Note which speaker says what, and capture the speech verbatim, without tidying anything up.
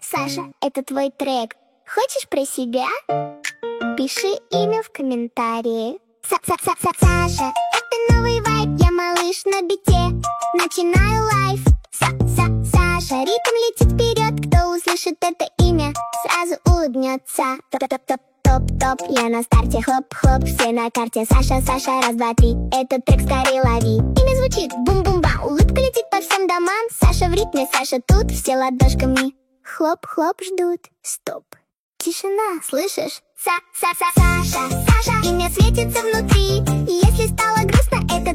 Speaker 1: Саша, это твой трек. Хочешь про себя? Пиши имя в комментарии. Са-са-са-са-Саша, это новый вайб, я малыш на бите. Начинаю лайф. Са-са-Саша, ритм летит вперед. Кто услышит это имя, сразу улыбнется. Топ-топ-топ, я на старте, хлоп-хлоп, все на карте. Саша, Саша, раз, два, три, этот трек скорее лови. Имя звучит бум-бум-бам, улыбка летит по всем домам. Саша в ритме, Саша тут, все ладошками хлоп-хлоп ждут. Стоп, тишина, слышишь? Са-са-са-Саша, Саша, имя светится внутри. И если стало грустно, это